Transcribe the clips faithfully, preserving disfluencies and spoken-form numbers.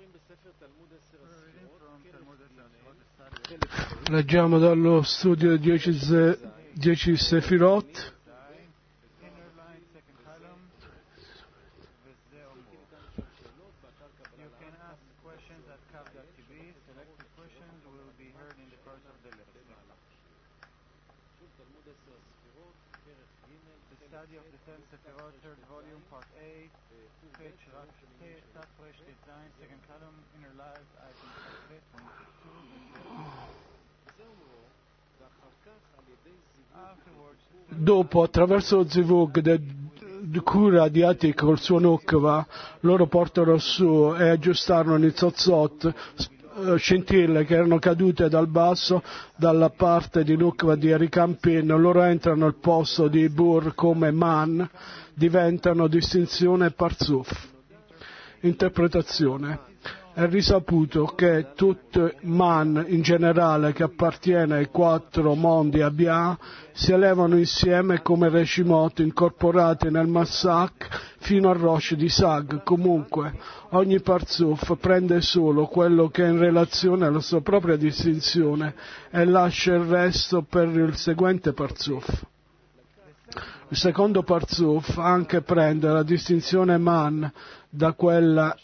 Leggiamo dallo studio dieci Sefirot. Dopo, attraverso lo zivug di cura di Atik col suo Nukva, loro portano su e aggiustarono i zozzot, scintille che erano cadute dal basso dalla parte di Nukva di Arikampin. Loro entrano al posto di Bur come Man, diventano distinzione Parzuf. Interpretazione. È risaputo che tutto Man in generale che appartiene ai quattro mondi Abia si elevano insieme come Reshimot incorporati nel Massak fino al Rosh di Sag. Comunque ogni Parzuf prende solo quello che è in relazione alla sua propria distinzione e lascia il resto per il seguente Parzuf. Il secondo Parzuf anche prende la distinzione Man da quella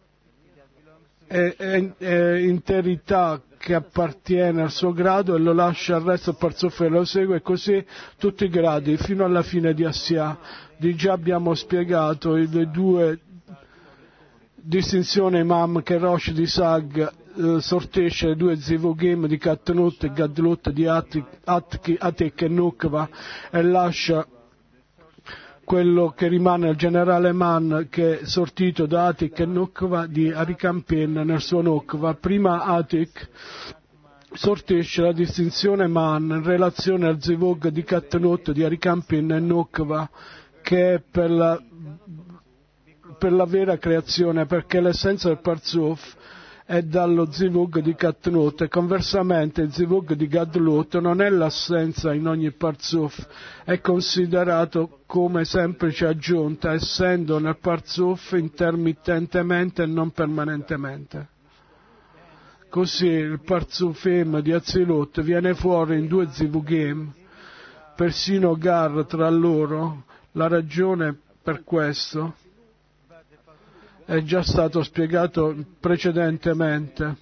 e, e, e interità che appartiene al suo grado e lo lascia al resto del Parzuf e lo segue, e così tutti i gradi fino alla fine di Assia. Di già abbiamo spiegato le due distinzioni Imam che Rosh di Sag eh, sortisce le due Zivugim di Katnut e Gadlut di Atik, Atik, Atik e Nukva e lascia quello che rimane il generale Man che è sortito da Atik e Nukva di Arikampin nel suo Nukva. Prima Atik sortisce la distinzione Man in relazione al Zivug di Katnut di Arikampin e Nukva, che è per la, per la vera creazione, perché l'essenza del Parzuf è dallo Zivug di Katnut e conversamente il Zivug di Gadlut non è l'assenza in ogni Parzuf, è considerato come semplice aggiunta, essendo nel Parzuf intermittentemente e non permanentemente. Così il Parzufim di Azilut viene fuori in due Zivugim, persino Gar tra loro. La ragione per questo è già stato spiegato precedentemente.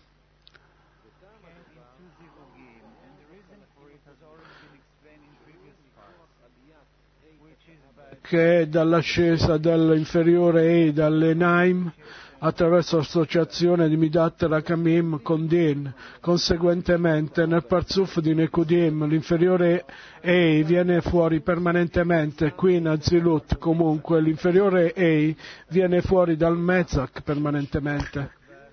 Che è dall'ascesa dell'inferiore E dall'Enaim attraverso l'associazione di Midat Rakamim con Din. Conseguentemente nel Parzuf di Nekudim l'inferiore Ei viene fuori permanentemente. Qui in Azilut comunque l'inferiore Ei viene fuori dal Mezak permanentemente,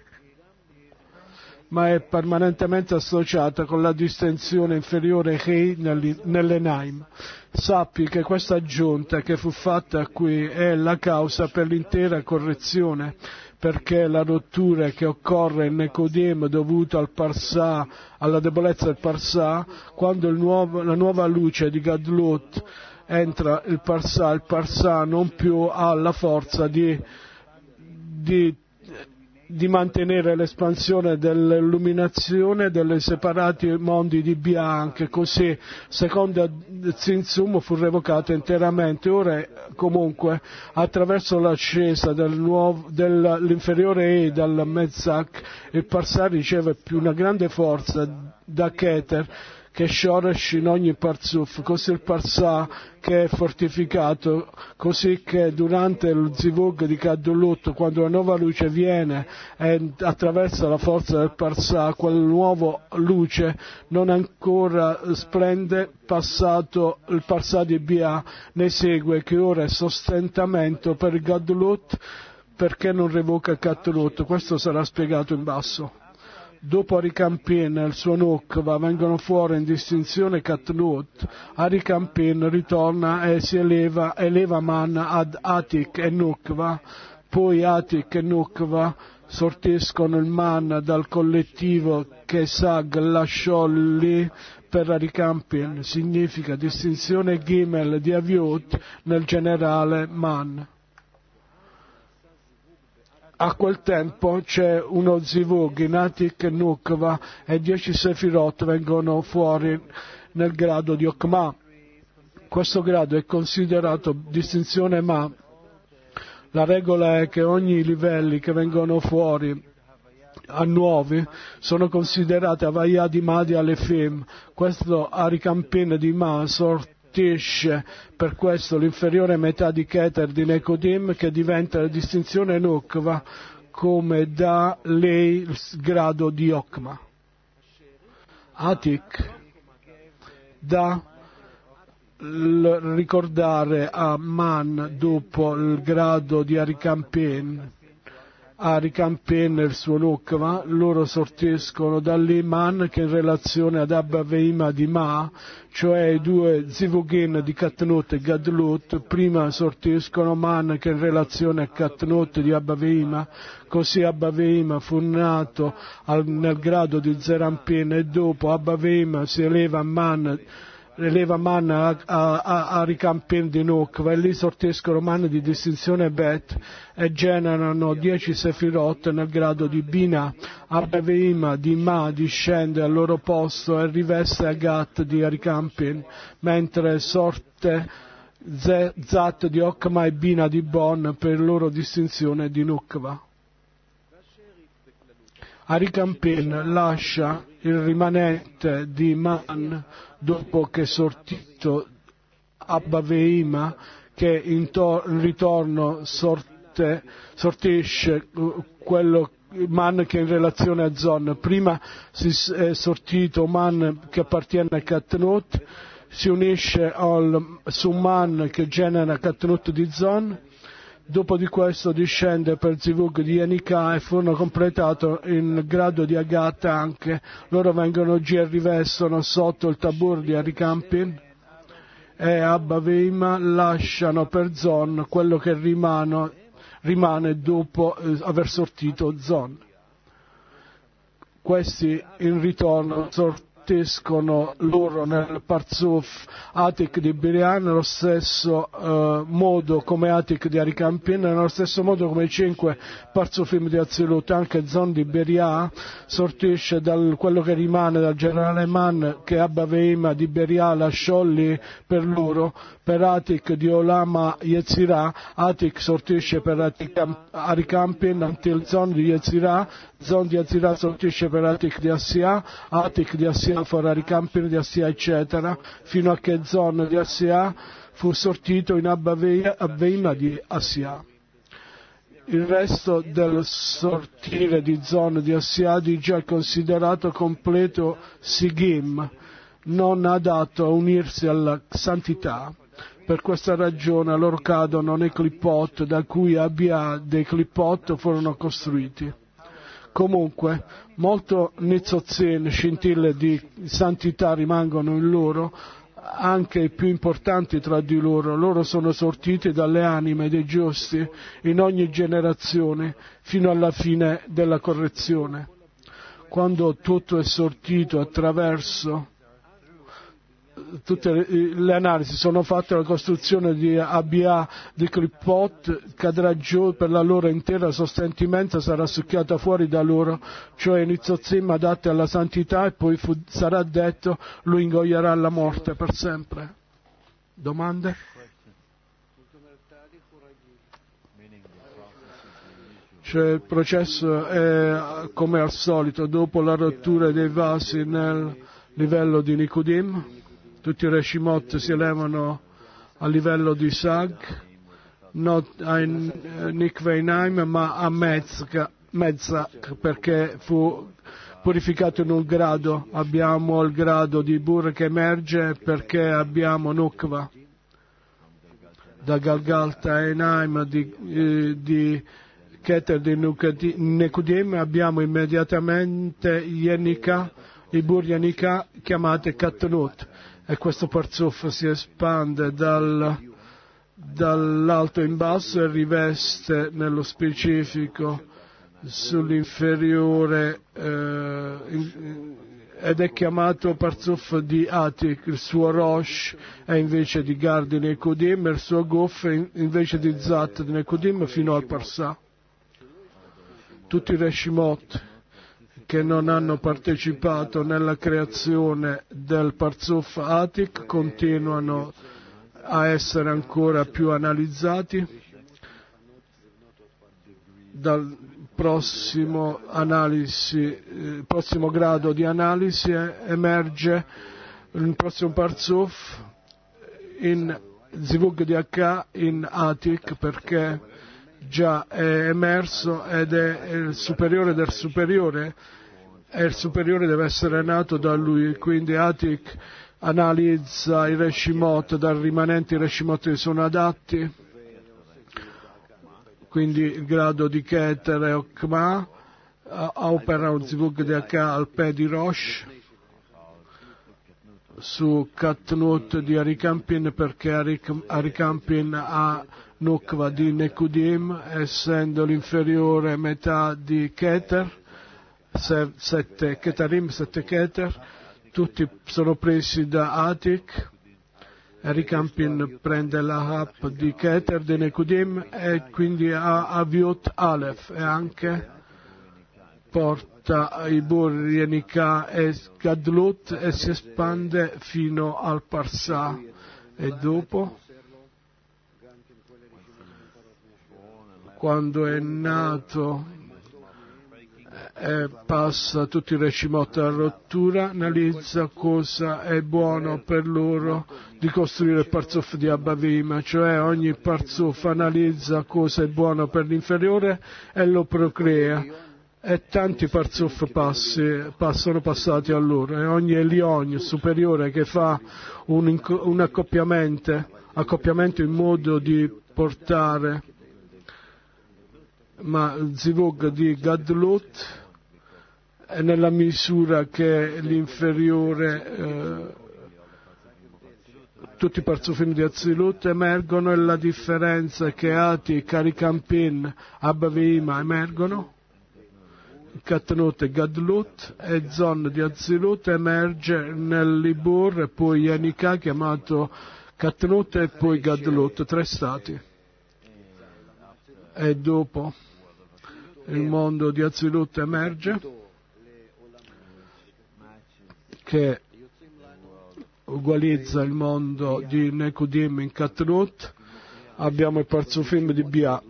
ma è permanentemente associata con la distinzione inferiore Hei nell'Enaim. Sappi che questa aggiunta che fu fatta qui è la causa per l'intera correzione, perché la rottura che occorre in Nekodim dovuta al Parsà, alla debolezza del Parsà, quando il nuovo, la nuova luce di Gadlut entra il Parsà, il Parsà non più ha la forza di, di di mantenere l'espansione dell'illuminazione dei separati mondi di Bianche, così secondo Zinzum fu revocata interamente. Ora comunque attraverso l'ascesa del nuovo, dell'inferiore E dal Mezzak il Parsà riceve più una grande forza da Keter che Shoresh in ogni Parzuf, così il Parsà che è fortificato, così che durante lo Zivug di Kaddulut, quando la nuova luce viene e attraversa la forza del Parsà, quella nuova luce non ancora splende passato il Parsà di Bia, ne segue che ora è sostentamento per il Gadlut, perché non revoca il Kaddulut. Questo sarà spiegato in basso. Dopo Arikampin e il suo Nukva vengono fuori in distinzione Katnut. Arikampin ritorna e si eleva, eleva Man ad Atik e Nukva, poi Atik e Nukva sortiscono il Man dal collettivo che Sag lasciò lì per Arikampin, significa distinzione Gimel di Aviut nel generale Man. a quel tempo c'è uno zivug in Atik e Nukva e dieci sefirot vengono fuori nel grado di Okma. Questo grado è considerato distinzione Ma. La regola è che ogni livelli che vengono fuori a nuovi sono considerate Havaya di Ma di Alefim. Questo Arikampin di Ma sortisce per questo l'inferiore metà di Keter di Nekodim, che diventa la distinzione Nukva, come da lei il grado di Okma. Atik da l- ricordare a Man dopo il grado di Arikampin, Arikampin il suo Nukva, loro sortiscono da lì Man che in relazione ad Abba Veima di Ma, cioè i due Zivugin di Katnut e Gadlut, prima sortiscono Man che in relazione a Katnut di Abba Veima, così Abba Veima fu nato al, nel grado di Zerampin e dopo Abba Veima si eleva a Man eleva Man a, a, a, a Rikampin di Nukva e lì sortiscono Man di distinzione Bet e generano dieci sefirot nel grado di Bina. Abba Veima di Ma discende al loro posto e riveste Agat di Rikampin, mentre sorte Zat di Okma e Bina di Bon per loro distinzione di Nukva. Arikampin lascia il rimanente di Man dopo che sortito Abba Veima, che in, to- in ritorno sorte, sortisce quello Man che è in relazione a Zon. Prima si è sortito Man che appartiene a Katnut, si unisce al Suman che genera Katnut di Zon. Dopo di questo discende per Zivug di Yenika e furono completato in grado di Agat anche. Loro vengono giù e rivestono sotto il tabur di Arikampin e Abba Veima lasciano per Zon quello che rimane, rimane dopo eh, aver sortito Zon. Questi in ritorno sortiscono loro nel Parzuf Atik di Birian nello stesso uh, modo come Atik di Arikampin, nello stesso modo come i cinque Parzufim di Azilut. Anche Zon di Beria sortisce da quello che rimane dal generale Man che Abba Veima di Beria lasciò lì per loro. Per Atik di Olama Yetzirah, Atik sortisce per Arikampin until Zon di Yetzirah, Zon di Yetzirah sortisce per Atik di Assia, Atik di Assia for Arikampin di Assia, eccetera, fino a che Zon di Assia fu sortito in Abba Veima di Assia. Il resto del sortire di Zon di Assia di già è considerato completo Sigim, non adatto a unirsi alla santità. Per questa ragione loro cadono nei clipot da cui Abia dei clipot furono costruiti. Comunque, molto Nitzozin, scintille di santità rimangono in loro, anche i più importanti tra di loro. Loro sono sortiti dalle anime dei giusti in ogni generazione fino alla fine della correzione. Quando tutto è sortito attraverso tutte le analisi sono fatte, la costruzione di Abia di Klippot cadrà giù per la loro intera sostentamento, sarà succhiata fuori da loro, cioè Nitzozim adatte alla santità, e poi fu, sarà detto lui ingoierà la morte per sempre. Domande? Cioè il processo è come al solito, dopo la rottura dei vasi nel livello di Nikodim, tutti i Reshimot si elevano a livello di Sag, non a Nikveinaim ma a Mezzak, perché fu purificato in un grado. Abbiamo il grado di Bur che emerge perché abbiamo Nukva. Da Galgalta e Einaim di, eh, di Keter di Nekudim abbiamo immediatamente Yenika, i Bur Yenika chiamate Katnut. E questo Parzuf si espande dal, dall'alto in basso e riveste nello specifico sull'inferiore eh, in, ed è chiamato Parzuf di Atik. Il suo Rosh è invece di Gar di Nekudim e il suo Guf è invece di Zat di Nekudim fino al Parsà. tutti i Reshimot che non hanno partecipato nella creazione del Parzuf Atik continuano a essere ancora più analizzati. Dal prossimo, analisi, eh, prossimo grado di analisi emerge il prossimo Parzuf in Zivug di H in Atik, perché già è emerso ed è il superiore del superiore, e il superiore deve essere nato da lui. Quindi Atik analizza i Reshimot dai rimanenti Reshimot che sono adatti, quindi il grado di Keter e Okma, opera un Zivug di H al Pe di Rosh su Katnut di Arikampin, perché Arik, Arikampin ha Nukva di Nekudim, essendo l'inferiore metà di Keter, sette Ketarim, sette Keter, tutti sono presi da Atik. Arikampin prende la Hap di Keter, di Nekudim, e quindi ha Aviut Aleph, e anche porta i Bur, Yenika e Gadlut e si espande fino al Parsà. E dopo, quando è nato e passa tutti i Reshimot a rottura, analizza cosa è buono per loro di costruire il Parzuf di Abavim, cioè ogni Parzuf analizza cosa è buono per l'inferiore e lo procrea. E tanti Parzuf passi, sono passati a loro, e ogni Elion superiore che fa un, un accoppiamento, accoppiamento in modo di portare ma Zivug di Gadlut, e nella misura che l'inferiore, eh, tutti i Parzufim di Azilut emergono, e la differenza è che Ati, Karikampin, Abavima emergono, Katnut e Gadlut, e Zon di Azilut emerge nell'Ibur, e poi Yanika chiamato Katnut, e poi Gadlut, tre stati. E dopo il mondo di Azilut emerge, che ugualizza il mondo di Nekudim in Katnut. Abbiamo i Parzufim di Bia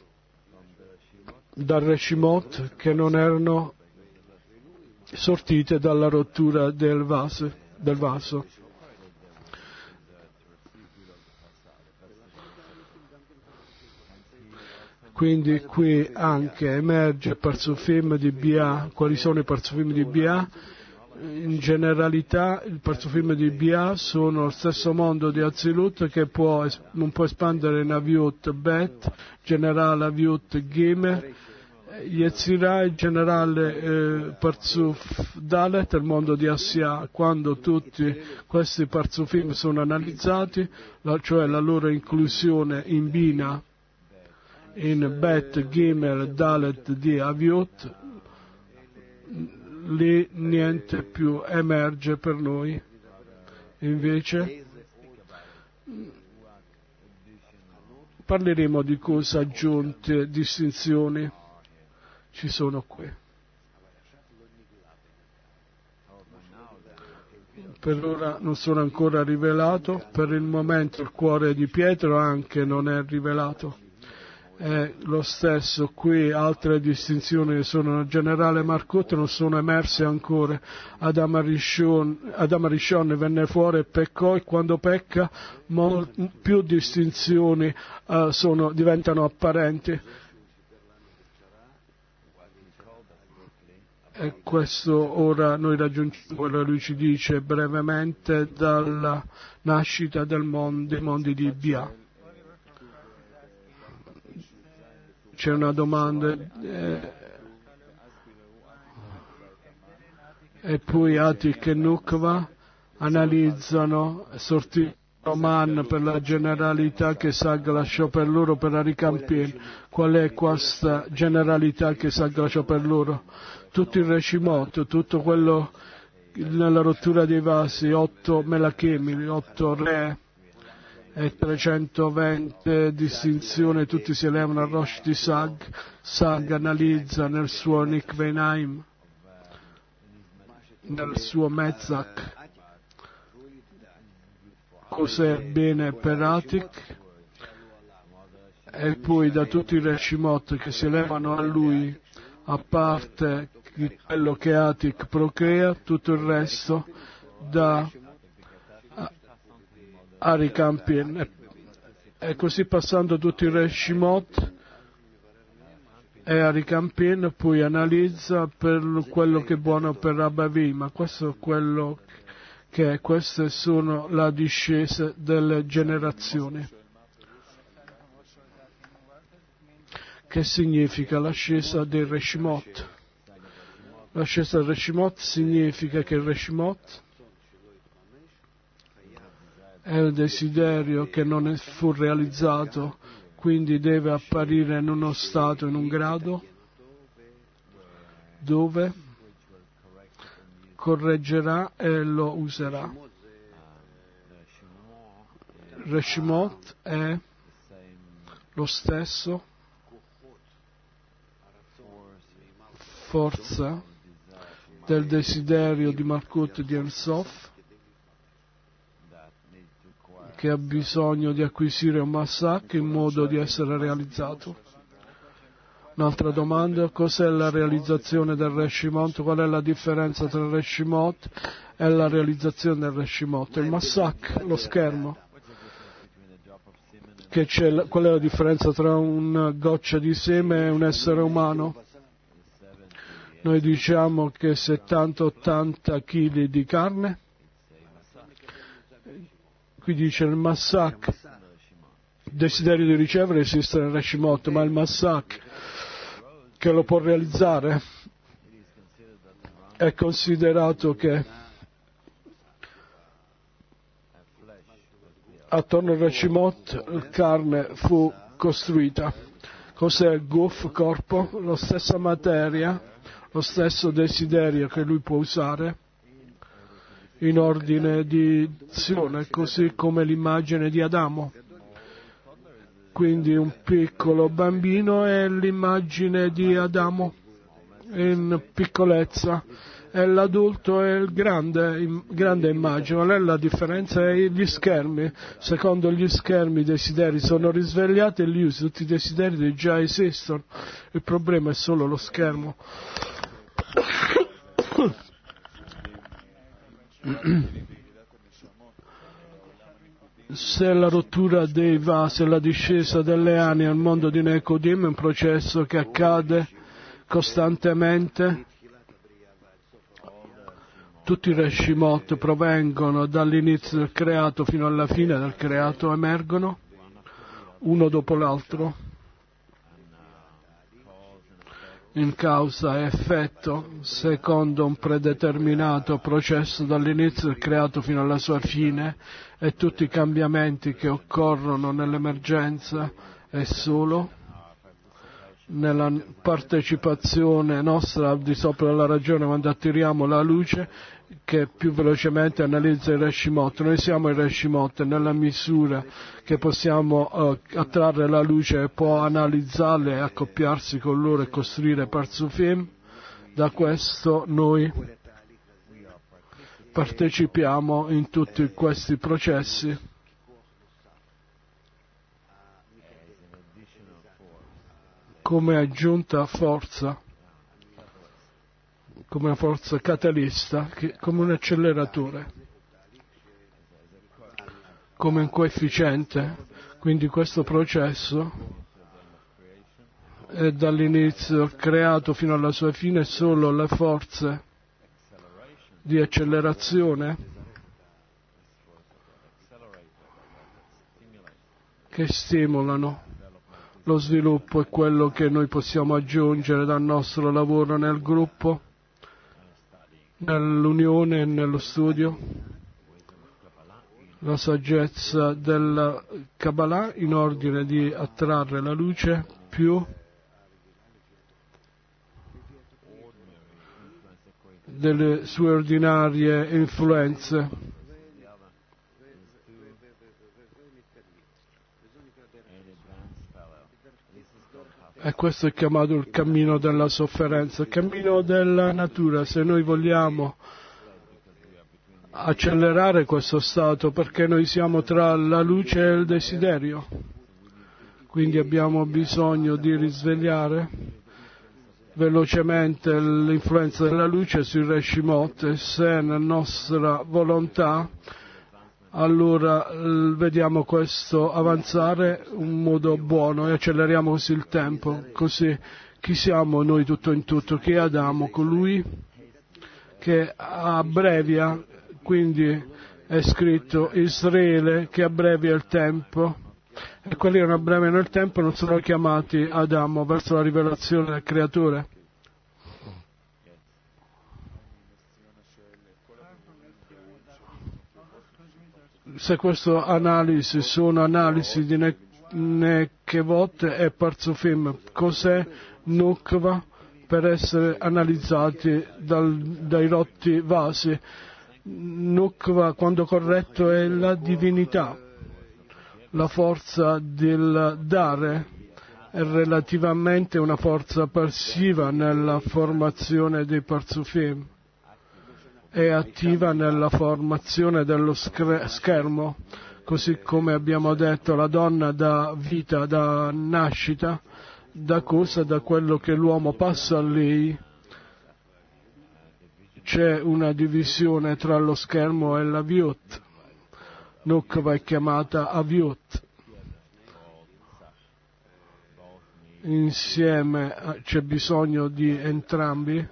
dal Reshimot che non erano sortite dalla rottura del vaso. Del vaso. Quindi qui anche emerge il Parzufim di Bia. Quali sono i Parzufim di Bia? In generalità il Parzufim di Bia sono lo stesso mondo di Azilut, che può, non può espandere in Aviut Bet, generale Aviut Gime, Yetzirah, il generale eh, Parzuf Dalet, il mondo di Assia. Quando tutti questi Parzufim sono analizzati, la, cioè la loro inclusione in Bina, in Bet, Gimel, Dalet di Aviut, lì niente più emerge per noi. Invece parleremo di cose aggiunte, distinzioni ci sono qui. Per ora non sono ancora rivelato, per il momento il cuore di Pietro anche non è rivelato. È lo stesso qui, altre distinzioni sono nel generale Marcot, non sono emerse ancora. Adam Rishon, Adam Rishon venne fuori e peccò, e quando pecca mol, più distinzioni uh, sono, diventano apparenti. E questo ora noi raggiungiamo quello che lui ci dice brevemente dalla nascita del mondo, dei mondi di Bia. C'è una domanda, eh, e poi Atik e Nukva analizzano, sortirono Man per la generalità che Sag lasciò per loro per Arikampin. Qual è questa generalità che Sag lasciò per loro? Tutto il Reshimot, tutto quello nella rottura dei vasi, otto Melachemi, otto re, e trecentoventi distinzioni, tutti si elevano a Rosh di Sag. Sag analizza nel suo Nikveinaim, nel suo Mezzak, cos'è bene per Atik, e poi da tutti i Reshimot che si elevano a lui, a parte quello che Atik procrea, tutto il resto da Arikampin, e, e così passando tutti i Reshimot e Arikampin, poi analizza per quello che è buono per Rabbavi, ma questo è quello che queste sono la discesa delle generazioni. Che significa l'ascesa dei Reshimot? L'ascesa del Reshimot significa che il Reshimot è il desiderio che non fu realizzato, quindi deve apparire in uno stato, in un grado dove correggerà e lo userà. Reshimot è lo stesso forza del desiderio di Malkut di Ein Sof, che ha bisogno di acquisire un Massak in modo di essere realizzato. Un'altra domanda: cos'è la realizzazione del Reshimot? Qual è la differenza tra il Reshimot e la realizzazione del Reshimot? Il Massak, lo schermo. Che c'è, qual è la differenza tra una goccia di seme e un essere umano? Noi diciamo che settanta ottanta chili di carne. Qui dice il Massak, il desiderio di ricevere esiste nel Reshimot, ma il Massak che lo può realizzare è considerato che attorno al Reshimot la carne fu costruita. Cos'è il Guf, corpo? La stessa materia, lo stesso desiderio che lui può usare in ordine di azione, così come l'immagine di Adamo. Quindi un piccolo bambino è l'immagine di Adamo in piccolezza, e l'adulto è il grande, grande immagine. Qual è la differenza? È gli schermi. Secondo gli schermi i desideri sono risvegliati e li usi, tutti i desideri già esistono. Il problema è solo lo schermo. Se la rottura dei vasi e la discesa delle anime al mondo di Nekodim è un processo che accade costantemente, tutti i Reshimot provengono dall'inizio del creato fino alla fine del creato, emergono uno dopo l'altro in causa e effetto, secondo un predeterminato processo dall'inizio del creato fino alla sua fine, e tutti i cambiamenti che occorrono nell'emergenza è solo nella partecipazione nostra al di sopra della ragione, quando attiriamo la luce che più velocemente analizza il Reshimot. Noi siamo il Reshimot, nella misura che possiamo uh, attrarre la luce e può analizzarle e accoppiarsi con loro e costruire Parzufim. Da questo noi partecipiamo in tutti questi processi come aggiunta forza, come una forza catalista, che, come un acceleratore, come un coefficiente. Quindi questo processo è dall'inizio creato fino alla sua fine solo le forze di accelerazione che stimolano lo sviluppo, è quello che noi possiamo aggiungere dal nostro lavoro nel gruppo, nell'unione e nello studio. La saggezza della Kabbalah in ordine di attrarre la luce più delle sue ordinarie influenze. E questo è chiamato il cammino della sofferenza, il cammino della natura. Se noi vogliamo accelerare questo stato, perché noi siamo tra la luce e il desiderio, quindi abbiamo bisogno di risvegliare velocemente l'influenza della luce sui Reshimot, e se è nella nostra volontà, allora vediamo questo avanzare in un modo buono e acceleriamo così il tempo. Così chi siamo noi tutto in tutto? Chi è Adamo? Colui che abbrevia, quindi è scritto Israele che abbrevia il tempo, e quelli che non abbreviano il tempo non sono chiamati Adamo verso la rivelazione del Creatore. Se queste analisi sono analisi di ne- Nekevot e Parzufim, cos'è Nukva per essere analizzati dal, dai rotti vasi? Nukva, quando corretto, è la divinità, la forza del dare, è relativamente una forza passiva nella formazione dei Parzufim. È attiva nella formazione dello schermo, così come abbiamo detto, la donna dà vita, da nascita, da cosa? Da quello che l'uomo passa a lei. C'è una divisione tra lo schermo e l'Aviut. Nukva è chiamata Aviut. Insieme c'è bisogno di entrambi.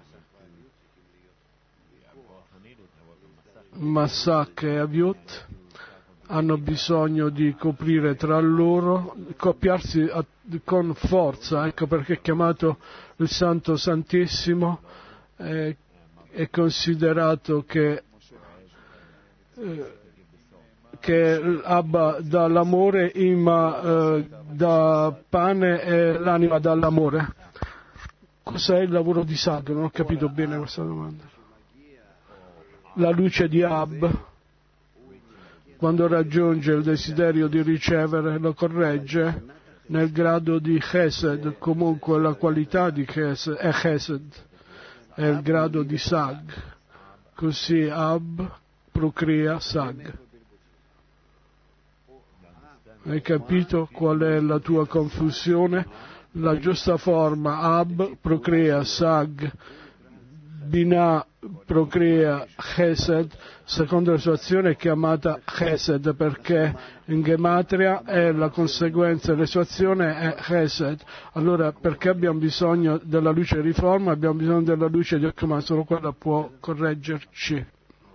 Massak e Aviut hanno bisogno di coprire tra loro, copiarsi a, con forza, ecco perché è chiamato il Santo Santissimo, eh, è considerato che, eh, che Abba dà l'amore, Ima eh, dà pane e l'anima dà l'amore. Cos'è il lavoro di Sag? Non ho capito bene questa domanda. La luce di Ab, quando raggiunge il desiderio di ricevere, lo corregge nel grado di Chesed, comunque la qualità di Chesed è Chesed, è il grado di Sag. Così Ab procrea Sag. Hai capito qual è la tua confusione? La giusta forma Ab procrea Sag, Binah procrea Chesed, secondo la sua azione è chiamata Chesed perché in Gematria è la conseguenza della sua azione è Chesed. Allora perché abbiamo bisogno della luce di riforma? Abbiamo bisogno della luce di Okma, solo quella può correggerci.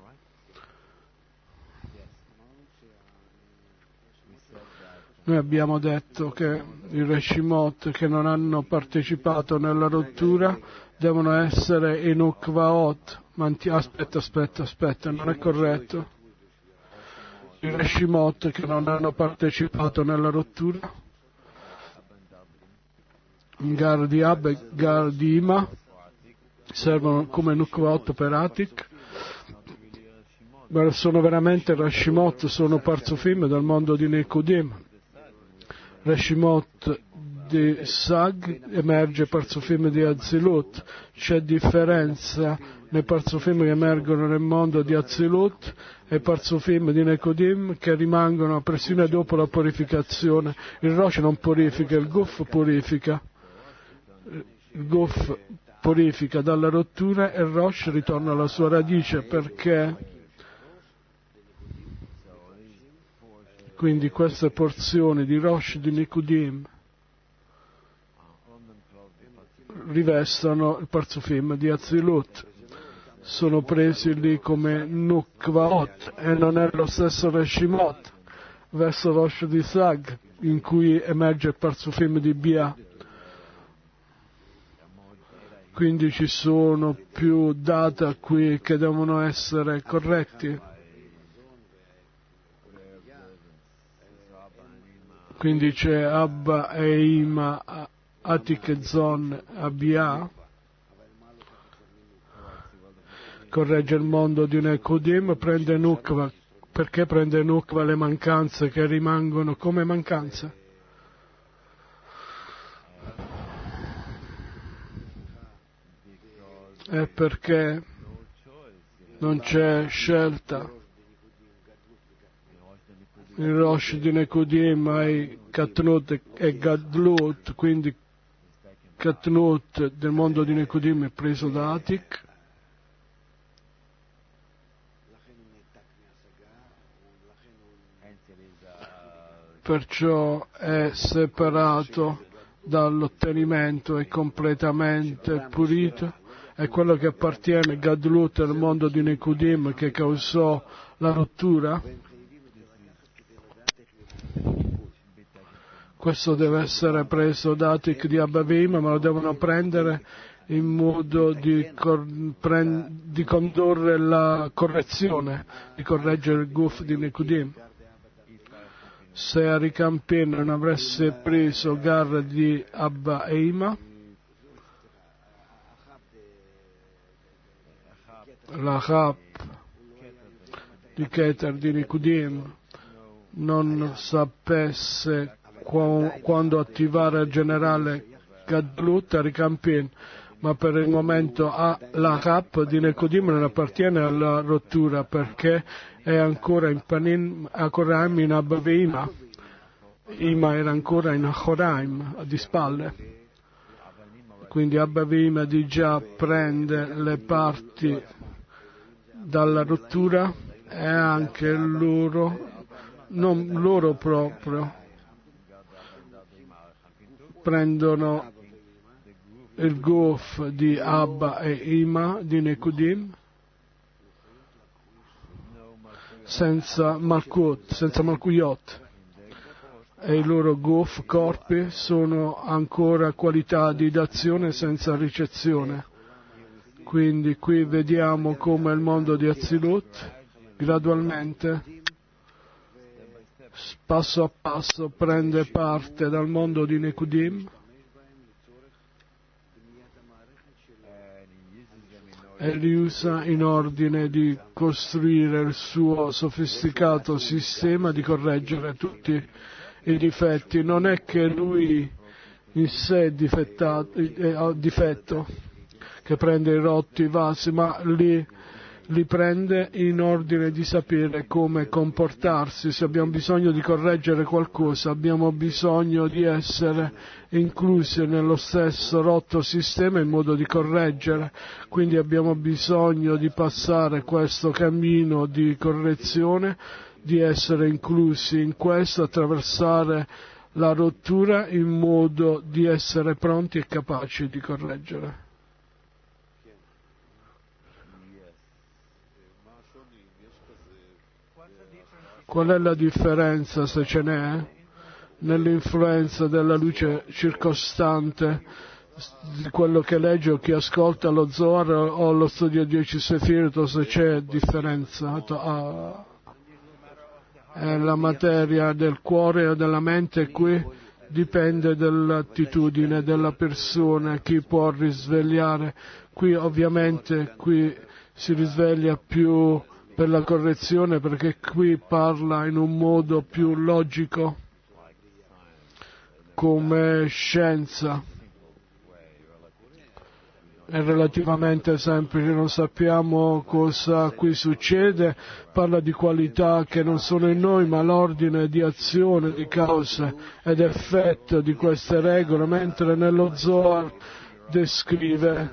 Noi abbiamo detto che i Reshimot che non hanno partecipato nella rottura devono essere in Ukvaot. Manti- aspetta, aspetta, aspetta, non è corretto. I Reshimot che non hanno partecipato nella rottura, Gar di Ab e Gar di Ima, servono come Ukvaot per Atik, ma sono veramente Reshimot, sono Parzufim del mondo di Nekudim. Reshimot di Sag emerge Parzufim di Azilut. C'è differenza nei Parzufim che emergono nel mondo di Azilut e Parzufim di Nekodim che rimangono persino dopo la purificazione. Il Rosh non purifica, il Guf purifica. Il Guf purifica dalla rottura e il Rosh ritorna alla sua radice perché quindi queste porzioni di Rosh di Nikudim rivestono il Parzufim di Azilut, sono presi lì come Nukvaot e non è lo stesso Reshimot verso Rosh di Sag in cui emerge il Parzufim di Bia. Quindi ci sono più data qui che devono essere corretti. Quindi c'è Abba e Ima, Atik e Zon, Abia, corregge il mondo di Nekudim, prende Nukva. Perché prende Nukva le mancanze che rimangono come mancanze? è perché non c'è scelta. Il Rosh di Nekudim hai Katnut e Gadlut, quindi Katnut del mondo di Nekudim è preso da Atik, perciò è separato dall'ottenimento, è completamente pulito, è quello che appartiene a Gadlut del mondo di Nekudim che causò la rottura. Questo deve essere preso da Atik di Abavim, ma lo devono prendere in modo di, cor- pre- di condurre la correzione, di correggere il guf di Nekudim. Se Arikampin non avesse preso Gar di Abba Eima, la Hap di Keter di Nekudim non sapesse qu- quando attivare il generale Gadlut Arikampin, ma per il momento ha la Hap di Nekudim non appartiene alla rottura perché è ancora in Panim Akoraim in Abbaveima. Ima era ancora in Akoraim di spalle, quindi Abbaveima di già prende le parti dalla rottura e anche loro, non loro proprio, prendono il guf di Abba e Ima di Nekudim senza Malkut, senza Malkuyot, e i loro guf, corpi, sono ancora qualità di d'azione senza ricezione. Quindi qui vediamo come il mondo di Azilut gradualmente, passo a passo, prende parte dal mondo di Nekudim e li usa in ordine di costruire il suo sofisticato sistema di correggere tutti i difetti. Non è che lui in sé è difettato, ha difetto, che prende i rotti, i vasi, ma li, li prende in ordine di sapere come comportarsi. Se abbiamo bisogno di correggere qualcosa, abbiamo bisogno di essere inclusi nello stesso rotto sistema in modo di correggere. Quindi abbiamo bisogno di passare questo cammino di correzione, di essere inclusi in questo, attraversare la rottura in modo di essere pronti e capaci di correggere. Qual è la differenza, se ce n'è, nell'influenza della luce circostante di quello che legge o chi ascolta lo Zohar o lo studio di dieci Sefirot, o se c'è differenza? Ah, è la materia del cuore o della mente, qui dipende dall'attitudine della persona, chi può risvegliare. Qui ovviamente qui si risveglia più per la correzione, perché qui parla in un modo più logico, come scienza. È relativamente semplice, non sappiamo cosa qui succede, parla di qualità che non sono in noi, ma l'ordine di azione, di cause ed effetto di queste regole, mentre nello Zohar descrive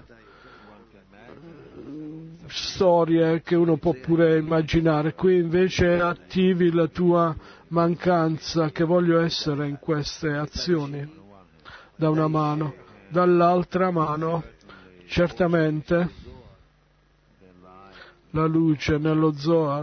storie che uno può pure immaginare. Qui invece attivi la tua mancanza, che voglio essere in queste azioni, da una mano, dall'altra mano certamente la luce nello Zohar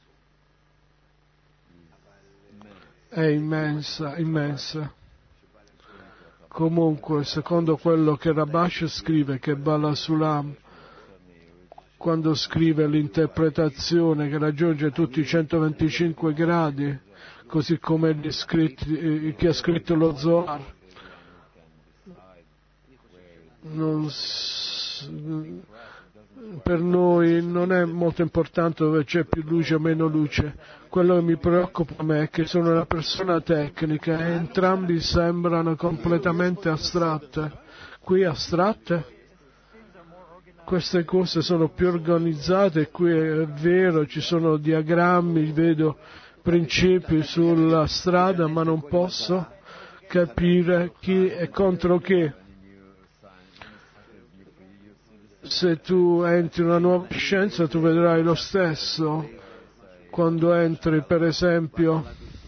è immensa, immensa. Comunque, secondo quello che Rabash scrive, che Bala Sulam, quando scrive l'interpretazione che raggiunge tutti i centoventicinque gradi, così come gli scritti, chi ha scritto lo Zohar, non, per noi non è molto importante dove c'è più luce o meno luce. Quello che mi preoccupa a me è che sono una persona tecnica e entrambi sembrano completamente astratte. Qui astratte queste cose sono più organizzate, qui è vero, ci sono diagrammi, vedo principi sulla strada, ma non posso capire chi è contro che. Se tu entri in una nuova scienza tu vedrai lo stesso quando entri, per esempio,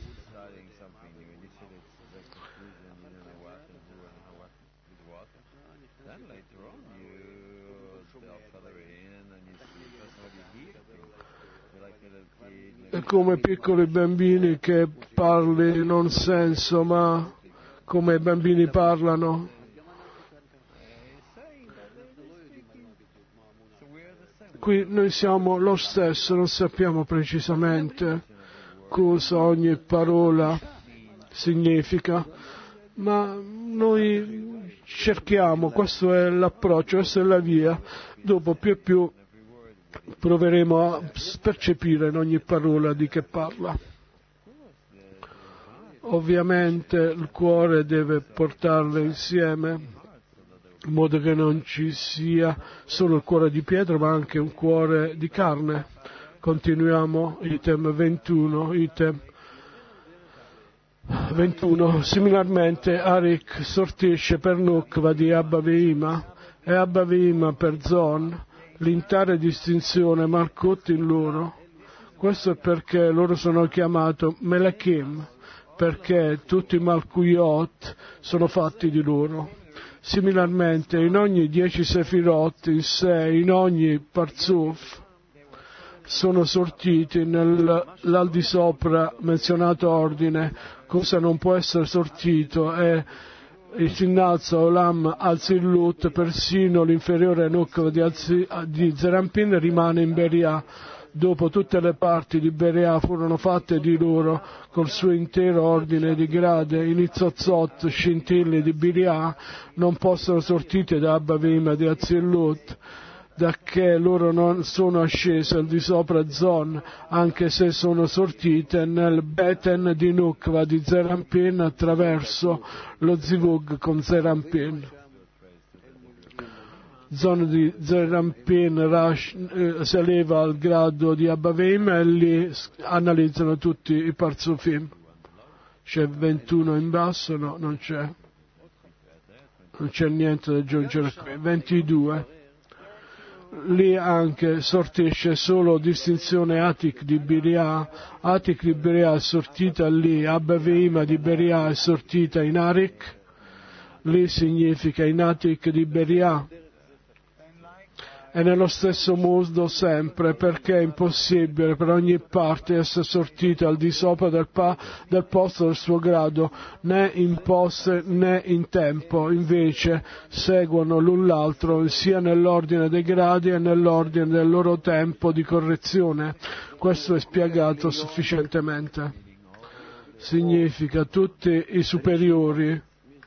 è come piccoli bambini che parli non senso, ma come i bambini parlano. Qui noi siamo lo stesso, non sappiamo precisamente cosa ogni parola significa, ma noi cerchiamo, questo è l'approccio, questa è la via. Dopo più e più proveremo a percepire in ogni parola di che parla. Ovviamente il cuore deve portarle insieme, in modo che non ci sia solo il cuore di pietra, ma anche un cuore di carne. Continuiamo, item ventuno, item ventuno. Similarmente Arik sortisce per Nukva di Abba Veima e Abba Veima per Zon, l'intera distinzione Malkut in loro. Questo è perché loro sono chiamati Melakim, perché tutti i Malkuyot sono fatti di loro. Similarmente in ogni dieci Sefirot in sé, in ogni Parzuf, sono sortiti nell'aldisopra menzionato ordine. Cosa non può essere sortito è il Sinnazza Olam Azillut, persino l'inferiore Nukva di, Azzi, di Zerampin rimane in Beria. Dopo tutte le parti di Berea furono fatte di loro col suo intero ordine di grade, i Nizzozot, scintille di Berea, non possono sortite da Abba Veima di Azillut, dacché loro non sono ascese al di sopra Zon, anche se sono sortite nel Beten di Nukva di Zerampin attraverso lo Zivug con Zerampin. Zona di Zerampin Rash eh, si eleva al grado di Abba Veima e lì analizzano tutti i Parzufim. C'è ventuno in basso? No, non c'è. Non c'è niente da aggiungere qui. ventidue. Lì anche sortisce solo distinzione Atik di Beria. Atik di Beria è sortita lì, Abba Veima di Beria è sortita in Arik. Lì significa in Atik di Beria. E nello stesso modo sempre, perché è impossibile per ogni parte essere sortita al di sopra del, pa, del posto del suo grado, né in poste né in tempo, invece seguono l'un l'altro sia nell'ordine dei gradi e nell'ordine del loro tempo di correzione. Questo è spiegato sufficientemente. Significa tutti i superiori.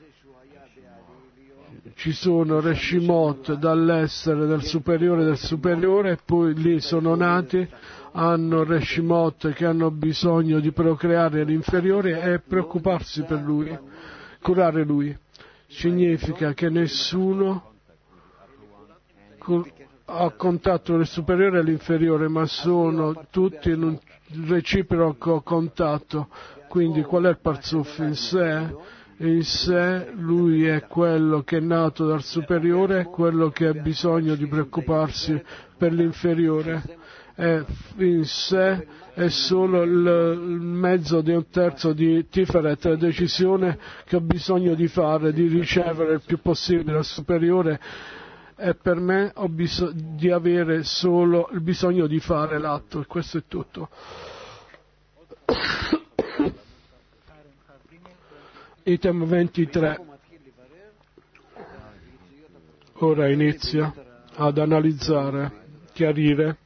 Ci sono Reshimot dall'essere del superiore del superiore e poi lì sono nati, hanno Reshimot che hanno bisogno di procreare l'inferiore e preoccuparsi per lui, curare lui. Significa che nessuno ha contatto con il superiore e l'inferiore, ma sono tutti in un reciproco contatto. Quindi qual è il Parzuf in sé? In sé lui è quello che è nato dal superiore, quello che ha bisogno di preoccuparsi per l'inferiore, e in sé è solo il mezzo di un terzo di Tiferet, la decisione che ho bisogno di fare, di ricevere il più possibile dal superiore, e per me ho bisogno di avere solo il bisogno di fare l'atto, e questo è tutto. Item ventitré. Ora inizia ad analizzare, chiarire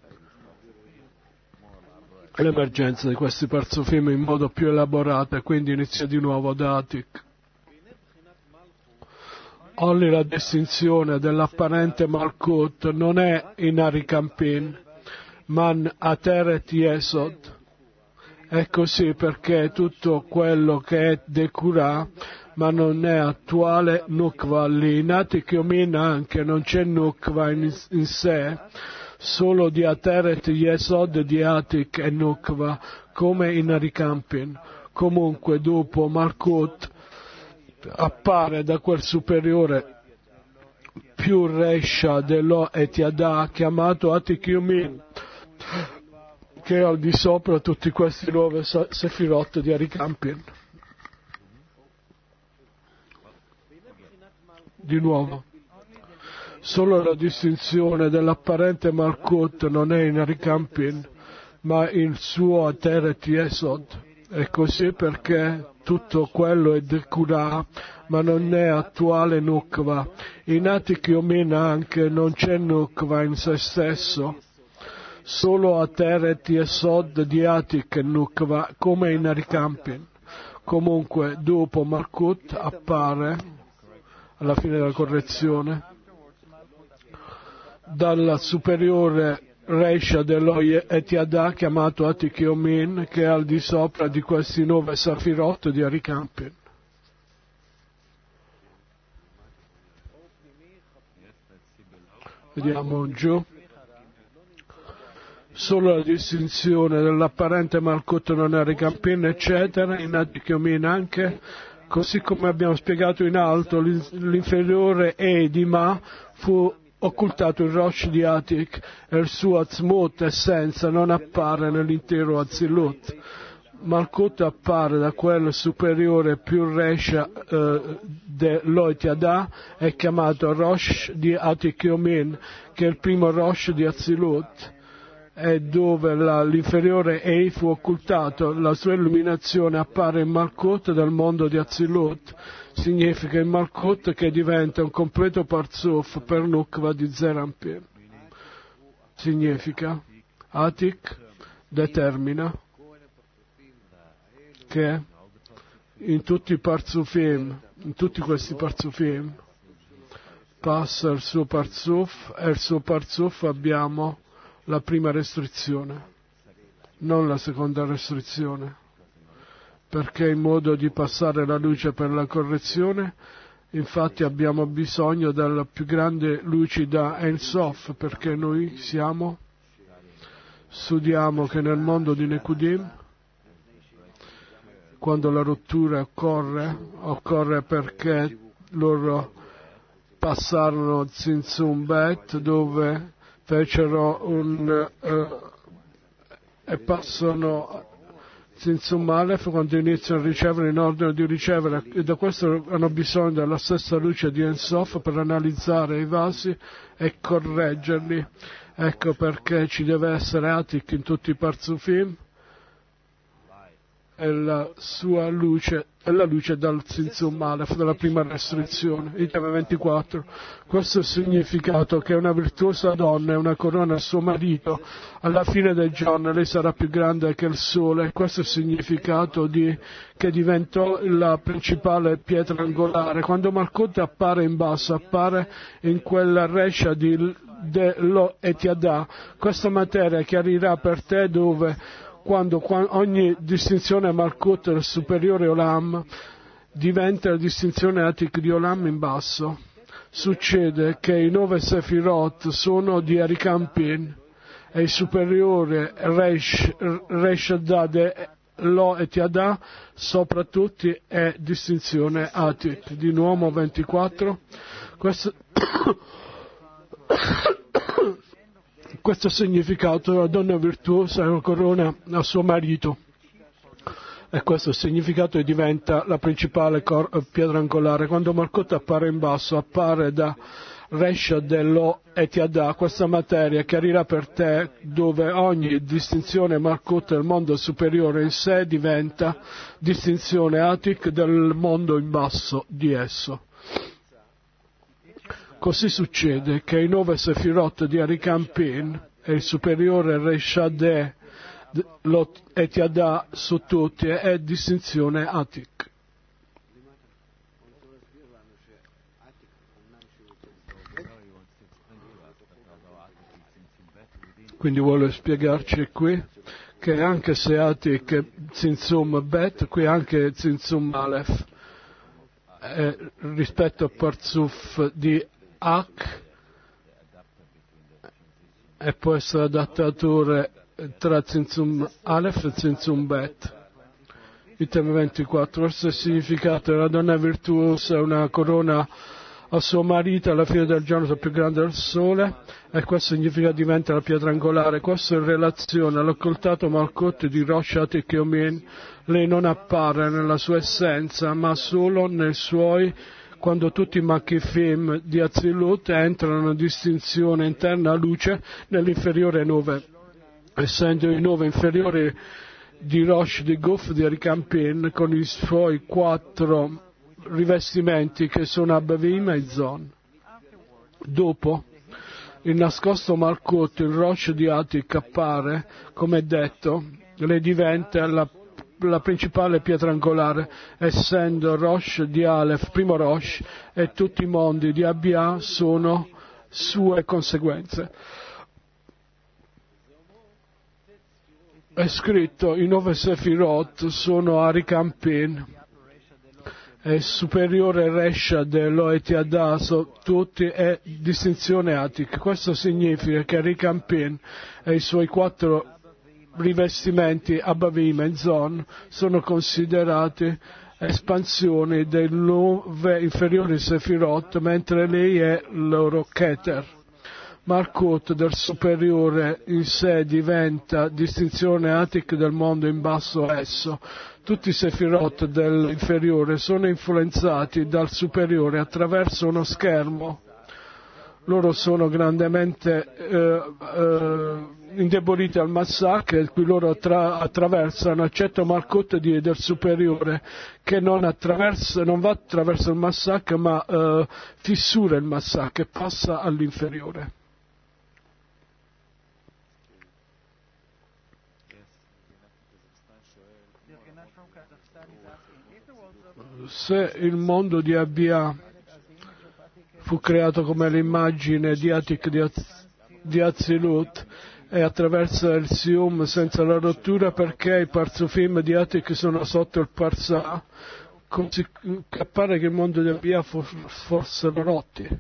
l'emergenza di questi Parzufim in modo più elaborato, e quindi inizia di nuovo da Atik. Only la distinzione dell'apparente Malkut non è in Arikampin, ma in Ateret Yesod. È così perché tutto quello che è Dekura ma non è attuale Nukva lì. In Atik Yomin anche non c'è Nukva in, in sé, solo di Ateret Yesod di Atik e Nukva, come in Arikampin. Comunque dopo Malkut appare da quel superiore più Resha dello Etiada, chiamato Atik Yomin, che è al di sopra tutti questi nove Sefirot di Arikampin. Di nuovo, solo la distinzione dell'apparente Malkut non è in Arikampin, ma in suo Ateret Yesod. È così perché tutto quello è Dekura, ma non è attuale Nukva. In Atik Yomin anche non c'è Nukva in se stesso, solo Ateret Yesod di Atik e Nukva, come in Arikampin. Comunque dopo Malkut appare, alla fine della correzione, dalla superiore Resha dello Etiada, chiamato Atik Yomin, che è al di sopra di questi nove Safirot di Arikampin. Vediamo giù. Solo la distinzione dell'apparente Malkut non è Arikampin, eccetera, in Atik Yomin anche, così come abbiamo spiegato in alto, l'inferiore E di Ma fu occultato il Rosh di Atik e il suo Atzmut, essenza, non appare nell'intero Azilut. Malkut appare da quello superiore più Resha eh, dell'Oetiada, è chiamato Rosh di Atik Yomin, che è il primo Rosh di Azilut, e dove la, l'inferiore Ei fu occultato. La sua illuminazione appare in Malkut del mondo di Azilut. Significa in Malkut che diventa un completo Parzuf per Nukva di Zerampin. Significa Atik determina che in tutti i Parzufim, in tutti questi Parzufim, passa il suo Parzuf, e il suo Parzuf abbiamo la prima restrizione, non la seconda restrizione, perché in modo di passare la luce per la correzione, infatti abbiamo bisogno della più grande lucida Ein Sof, perché noi siamo, studiamo che nel mondo di Nekudim, quando la rottura occorre, occorre perché loro passarono Tzimtzum Bet, dove fecero un uh, e passano Tzimtzum Aleph quando iniziano a ricevere in ordine di ricevere, e da questo hanno bisogno della stessa luce di Ensof per analizzare i vasi e correggerli. Ecco perché ci deve essere Atik in tutti i Parzufim e la sua luce è la luce dal Tzimtzum Aleph, della prima restrizione. Item ventiquattro. Questo è il significato che una virtuosa donna è una corona a suo marito. Alla fine del giorno lei sarà più grande che il sole. Questo è il significato di che diventò la principale pietra angolare. Quando Malkut appare in basso, appare in quella rescia di dello Etiada. Questa materia chiarirà per te dove Quando, quando ogni distinzione Malkut del superiore Olam diventa la distinzione Atik di Olam in basso. Succede che i nove Sefirot sono di Arikampin e il superiore Resh, Resh Dade Lo Etiada sopra tutti è distinzione Atik. Di nuovo ventiquattro. Questo Questo significato la donna virtuosa è una corona a suo marito, e questo significato diventa la principale cor- pietra angolare. Quando Malkut appare in basso, appare da Resha dello Etiada. Questa materia chiarirà per te dove ogni distinzione Malkut del mondo superiore in sé diventa distinzione Atik del mondo in basso di esso. Così succede che i nove Sefirot di Arikampin e il superiore Reshadeh Lot Etiada su tutti è distinzione Atik. Quindi vuole spiegarci qui che anche se Atik è Tzimtzum Bet, qui anche Tzimtzum Aleph. eh, rispetto a Parzuf di H e può essere adattatore tra Zinzum Aleph e Zinzum Bet. Item ventiquattro. Questo è il significato della donna virtuosa, è una corona a suo marito alla fine del giorno più grande del sole, e questo significa diventa la pietra angolare. Questo in relazione all'occultato Malkut di Rosh Atik Yomin. Lei non appare nella sua essenza, ma solo nei suoi, quando tutti i Makifim di Azilut entrano in distinzione interna luce nell'inferiore nove, essendo i nove inferiori di Rosh di Guf di Arikampin con i suoi quattro rivestimenti che sono Abavim e Zon. Dopo, il nascosto Malkut, il Rosh di Atik, appare, come detto, lei diventa la, la principale pietra angolare, essendo Rosh di Aleph, primo Rosh, e tutti i mondi di Abia sono sue conseguenze. È scritto, i nove Sefirot sono Arikampin, è il superiore Resha dell'Oeti Adaso, tutti è distinzione Atik. Questo significa che Arikampin e i suoi quattro rivestimenti Abavim e Zon sono considerati espansioni dei nove inferiori Sefirot, mentre lei è loro Keter. Malkut del superiore in sé diventa distinzione Atik del mondo in basso esso. Tutti i Sefirot dell'inferiore sono influenzati dal superiore attraverso uno schermo. Loro sono grandemente eh, eh, indeboliti al Massak, cui loro attra- attraversano, eccetto Malkut di, del superiore, che non, attraversa, non va attraverso il Massak, ma eh, fissura il Massak e passa all'inferiore. Se il mondo di Abia fu creato come l'immagine di Atik di, Az- di Azilut e attraverso il Sium senza la rottura, perché i Parzufim di Atik sono sotto il Parsa, così che appare che il mondo di Abia for- fossero rotti.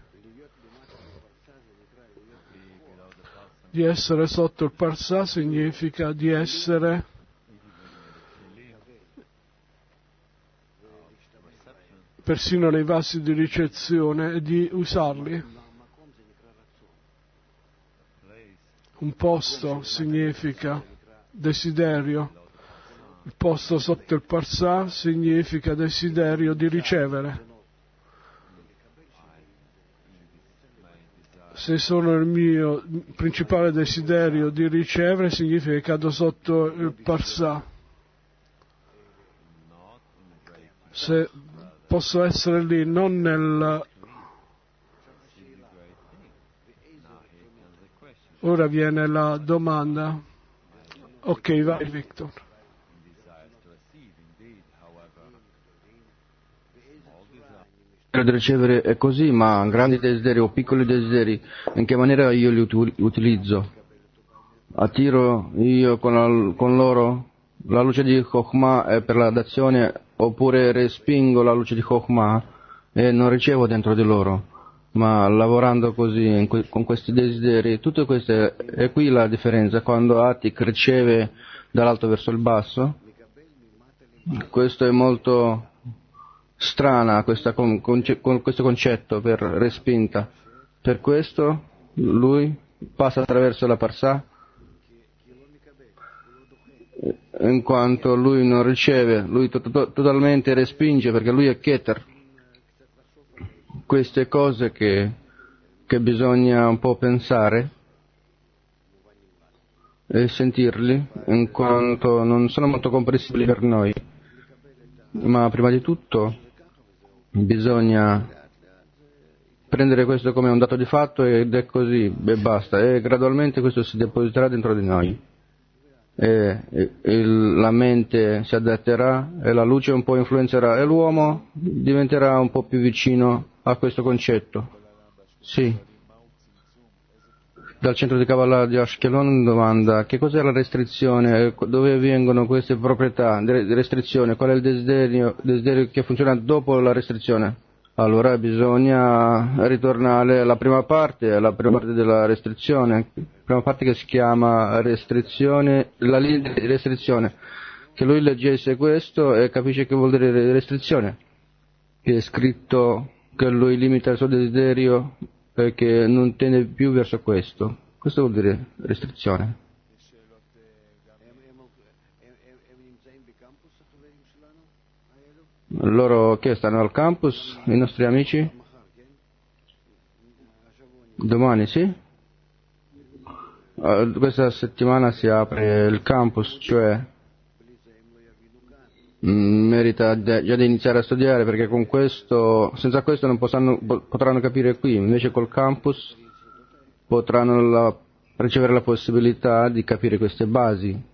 Di essere sotto il Parsa significa di essere persino nei vasi di ricezione e di usarli. Un posto significa desiderio, il posto sotto il Parsà significa desiderio di ricevere. Se sono il mio principale desiderio di ricevere, significa che cado sotto il Parsà. Se posso essere lì non nel... Ora viene la domanda. Ok, vai Victor. Di ricevere è così, ma grandi desideri o piccoli desideri, in che maniera io li utilizzo? Attiro io con, la, con loro la luce di Chokhmah è per la dazione, oppure respingo la luce di Chokhmah e non ricevo dentro di loro, ma lavorando così que- con questi desideri, tutte queste, è qui la differenza. Quando Atik riceve dall'alto verso il basso, questo è molto strana questa con, con, con questo concetto per respinta. Per questo lui passa attraverso la Parsà, in quanto lui non riceve, lui to- to- totalmente respinge, perché lui è Keter. Queste cose che, che bisogna un po' pensare e sentirli, in quanto non sono molto comprensibili per noi. Ma prima di tutto bisogna prendere questo come un dato di fatto ed è così, e basta, e gradualmente questo si depositerà dentro di noi. E, e, e la mente si adatterà e la luce un po' influenzerà e l'uomo diventerà un po' più vicino a questo concetto. Sì. dal centro di Kabbalah di Ashkelon domanda: che cos'è la restrizione? Dove vengono queste proprietà di restrizione? Qual è il desiderio, desiderio che funziona dopo la restrizione? Allora bisogna ritornare alla prima parte, alla prima parte della restrizione, la prima parte che si chiama restrizione, la linea di restrizione, che lui leggesse questo e capisce che vuol dire restrizione, che è scritto che lui limita il suo desiderio e che non tende più verso questo. Questo vuol dire restrizione. Loro che stanno al campus, i nostri amici? Domani, sì? Uh, questa settimana si apre il campus, cioè mm, merita de- già di iniziare a studiare, perché con questo, senza questo non possanno, potranno capire qui, invece col campus potranno la, ricevere la possibilità di capire queste basi.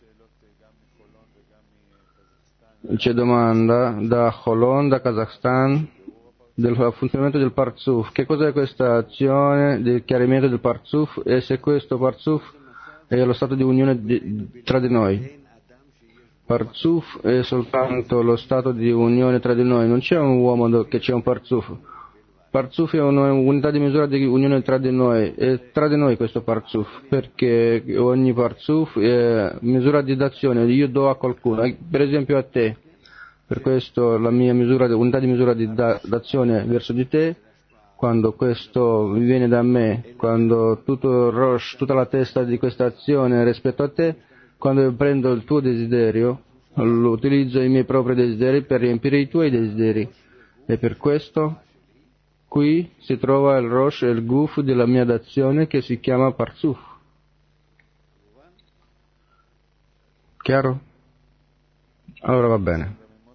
C'è domanda da Holon, da Kazakhstan, del funzionamento del Parzuf. Che cos'è questa azione del chiarimento del Parzuf e se questo Parzuf è lo stato di unione di, tra di noi? Parzuf è soltanto lo stato di unione tra di noi, non c'è un uomo che c'è un Parzuf. Parzuf è un'unità di misura di unione tra di noi, è tra di noi questo Parzuf, perché ogni Parzuf è misura di dazione, io do a qualcuno, per esempio a te, per questo la mia misura, unità di misura di da, d'azione verso di te, quando questo viene da me, quando tutto il Rosh, tutta la testa di questa azione rispetto a te, quando io prendo il tuo desiderio, utilizzo i miei propri desideri per riempire i tuoi desideri, e per questo qui si trova il Rosh e il Guf della mia dazione che si chiama Parzuf. Chiaro? Allora va bene.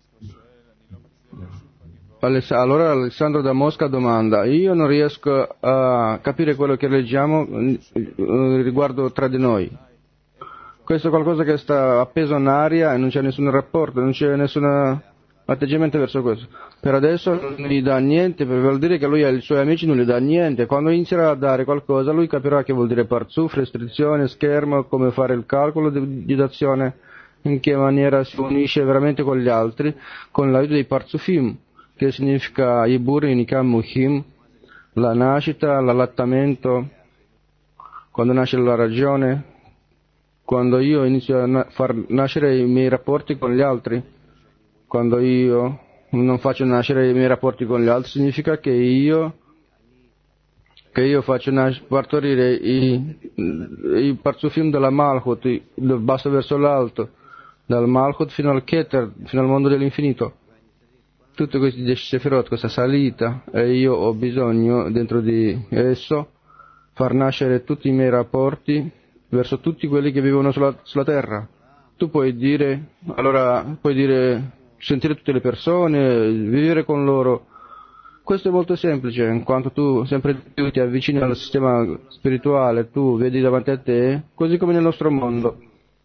Allora Alessandro da Mosca domanda: io non riesco a capire quello che leggiamo riguardo tra di noi. Questo è qualcosa che sta appeso in aria e non c'è nessun rapporto, non c'è nessun atteggiamento verso questo. Per adesso non gli dà niente, perché vuol dire che lui ai suoi amici non gli dà niente. Quando inizierà a dare qualcosa lui capirà che vuol dire parzuf, restrizione, schermo, come fare il calcolo di, di dazione, in che maniera si unisce veramente con gli altri, con l'aiuto dei parzufim, che significa Ibur, Inikam, Muhim, la nascita, l'allattamento, quando nasce la ragione, quando io inizio a na- far nascere i miei rapporti con gli altri, quando io non faccio nascere i miei rapporti con gli altri, significa che io, che io faccio nas- partorire i, i parzufim della Malchut, i- dal basso verso l'alto, dal Malchut fino al Keter, fino al mondo dell'infinito. Tutti questi Sefirot, questa salita, e io ho bisogno dentro di esso far nascere tutti i miei rapporti verso tutti quelli che vivono sulla, sulla terra. Tu puoi dire, allora puoi dire, sentire tutte le persone, vivere con loro. Questo è molto semplice, in quanto tu sempre più ti avvicini al sistema spirituale, tu vedi davanti a te, così come nel nostro mondo.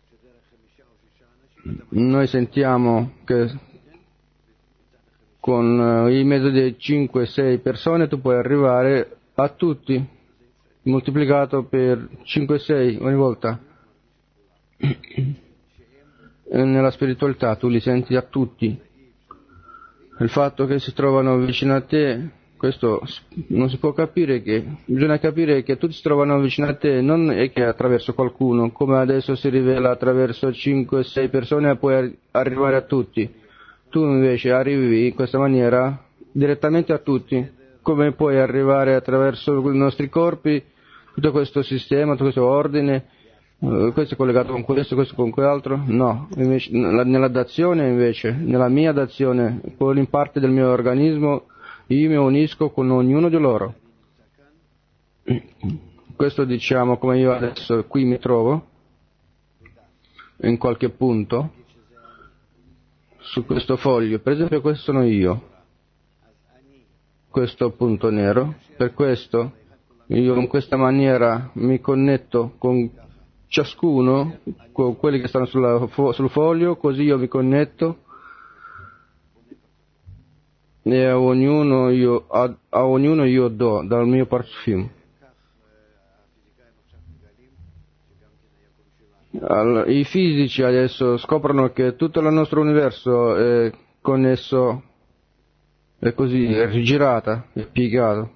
Noi sentiamo che con i mezzi di cinque sei persone tu puoi arrivare a tutti, moltiplicato per cinque sei ogni volta. E nella spiritualità tu li senti a tutti. Il fatto che si trovano vicino a te, questo non si può capire, che bisogna capire che tutti si trovano vicino a te, non è che attraverso qualcuno, come adesso si rivela attraverso cinque sei persone e puoi arrivare a tutti. Tu invece arrivi in questa maniera direttamente a tutti. Come puoi arrivare attraverso i nostri corpi, tutto questo sistema, tutto questo ordine, uh, questo è collegato con questo, questo con quell'altro? No, invece, nella dazione invece, nella mia dazione, con in parte del mio organismo, io mi unisco con ognuno di loro. Questo diciamo come io adesso qui mi trovo, in qualche punto, su questo foglio, per esempio questo sono io, questo punto nero, per questo io in questa maniera mi connetto con ciascuno, con quelli che stanno sulla, sul foglio, così io mi connetto e a ognuno io, a, a ognuno io do dal mio parfum. I fisici adesso scoprono che tutto il nostro universo è connesso, è così, è rigirato, è piegato.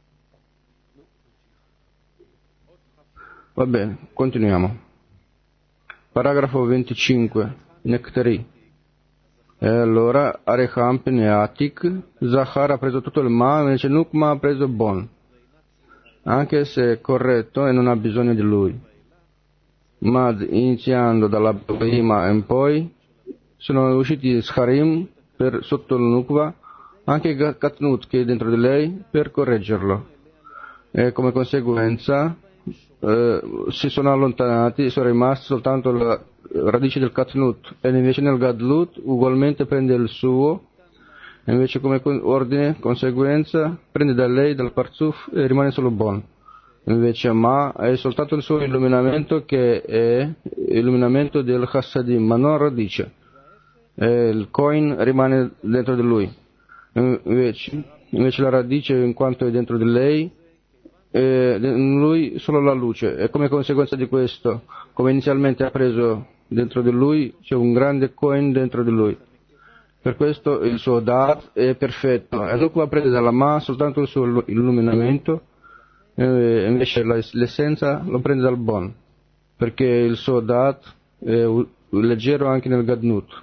Va bene, continuiamo. Paragrafo venticinque, Nectari. E allora Arehampen e Atik, Zahar ha preso tutto il Ma, invece Nukma ha preso Bon, anche se è corretto e non ha bisogno di lui. Ma iniziando dalla Bahima in poi, sono usciti Scharim per sotto il Nukva, anche Katnut che è dentro di lei, per correggerlo. E come conseguenza eh, si sono allontanati, sono rimasti soltanto la radice del Katnut, e invece nel Gadlut ugualmente prende il suo, e invece come ordine, conseguenza, prende da lei, dal Parzuf, e rimane solo Bon. Invece Ma è soltanto il suo illuminamento, che è illuminamento del Chassadim, ma non radice. E il Koin rimane dentro di lui. Invece, invece la radice, in quanto è dentro di lei, e in lui solo la luce, e come conseguenza di questo, come inizialmente ha preso dentro di lui, c'è un grande Kohen dentro di lui. Per questo il suo Dat è perfetto, e Nukva prende dalla Ma soltanto il suo illuminamento, e invece l'essenza lo prende dal Bon, perché il suo Dat è leggero anche nel Gadnut.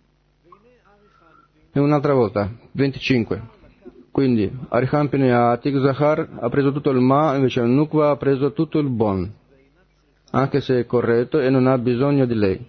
E un'altra volta, venticinque. Quindi Arihampin Atik Zahar ha preso tutto il Ma, invece Nukva ha preso tutto il Bon, anche se è corretto e non ha bisogno di lei.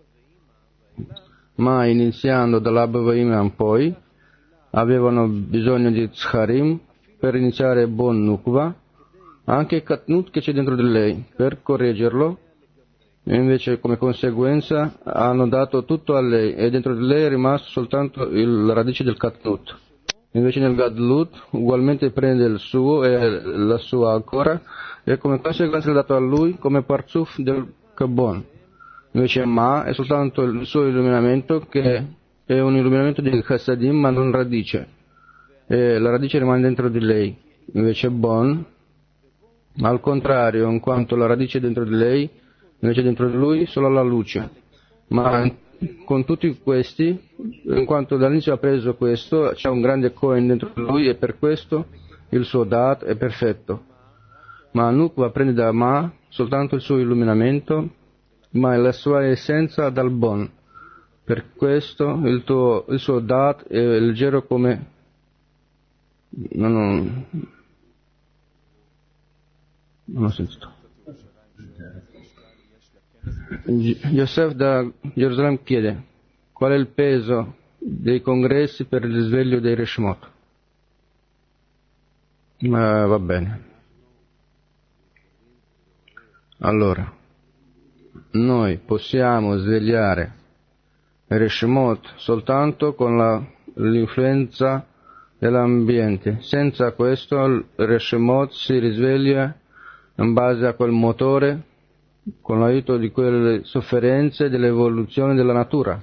Ma iniziando dall'Abavaima in poi, avevano bisogno di Tzharim per iniziare Bon Nukva, anche Katnut che c'è dentro di lei, per correggerlo, e invece come conseguenza hanno dato tutto a lei, e dentro di lei è rimasto soltanto il, la radice del Katnut. Invece nel Gadlut ugualmente prende il suo e la sua ancora, e come conseguenza è dato a lui come Parzuf del Kabon. Invece Ma è soltanto il suo illuminamento, che è un illuminamento di Chassadim ma non radice, e la radice rimane dentro di lei. Invece Bon, al contrario, in quanto la radice è dentro di lei, invece dentro di lui solo la luce. Ma con tutti questi, in quanto dall'inizio ha preso questo, c'è un grande Kohen dentro di lui, e per questo il suo Dat è perfetto. Ma Nukva prende da Ma soltanto il suo illuminamento, ma la sua essenza dal Bon. Per questo il, tuo, il suo Dat è leggero come... Non ho, non ho sentito. Yosef da Gerusalemme chiede: qual è il peso dei congressi per il risveglio dei Reshmot? Ma va bene. Allora, noi possiamo svegliare Reshmot soltanto con la, l'influenza dell'ambiente. Senza questo il Reshmot si risveglia in base a quel motore, con l'aiuto di quelle sofferenze dell'evoluzione della natura.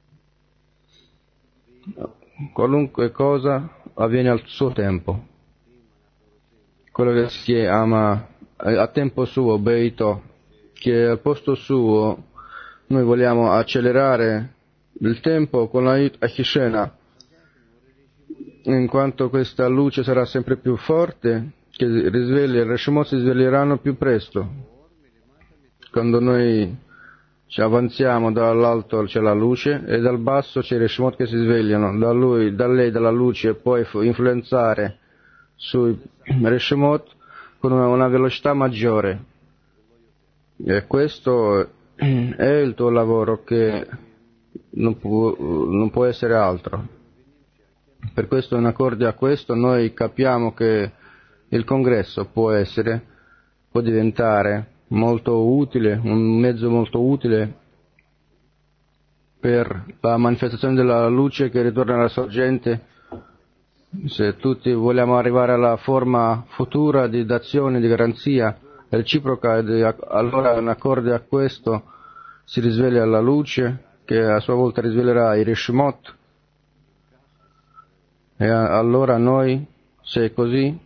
Qualunque cosa avviene al suo tempo. Quello che si chiama a tempo suo, Beito, che al posto suo noi vogliamo accelerare il tempo con l'aiuto a Hishena, in quanto questa luce sarà sempre più forte, che risveglia, i Reshmot si sveglieranno più presto. Quando noi ci avanziamo dall'alto c'è la luce, e dal basso c'è i Reshmot che si svegliano, da lui, da lei, dalla luce, e poi influenzare sui Reshmot con una, una velocità maggiore. E questo è il tuo lavoro, che non può, non può essere altro. Per questo, in accordo a questo, noi capiamo che il congresso può essere, può diventare molto utile, un mezzo molto utile per la manifestazione della luce che ritorna alla sorgente. Se tutti vogliamo arrivare alla forma futura di d'azione, di garanzia reciproca, allora in accordo a questo si risveglia la luce, che a sua volta risveglierà i Reshmot, e allora noi, se è così,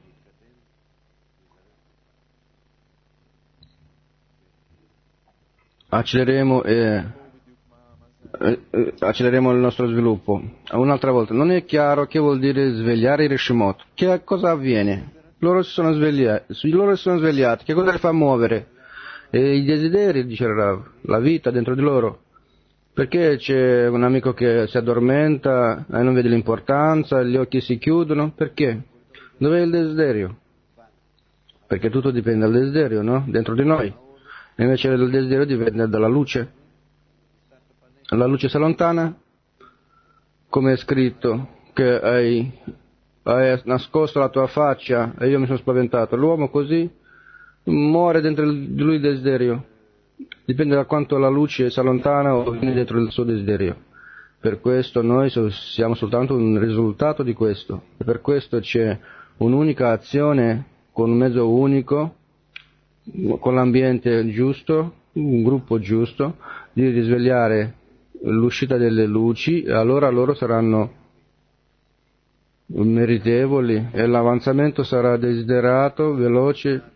accelereremo e eh, eh, accelereremo il nostro sviluppo. Un'altra volta, non è chiaro che vuol dire svegliare i Rishimot. Che cosa avviene? Loro si sono svegliati, loro si sono svegliati. Che cosa li fa muovere? E i desideri, dice Rav, la vita dentro di loro. Perché c'è un amico che si addormenta e non vede l'importanza, gli occhi si chiudono? Perché? Dov'è il desiderio? Perché tutto dipende dal desiderio, no? Dentro di noi. E invece il desiderio dipende dalla luce. La luce si allontana, come è scritto, che hai, hai nascosto la tua faccia e io mi sono spaventato. L'uomo così muore dentro di lui il desiderio. Dipende da quanto la luce si allontana o viene dentro il suo desiderio. Per questo noi siamo soltanto un risultato di questo. E per questo c'è un'unica azione con un mezzo unico, con l'ambiente giusto, un gruppo giusto, di risvegliare l'uscita delle luci, e allora loro saranno meritevoli e l'avanzamento sarà desiderato, veloce.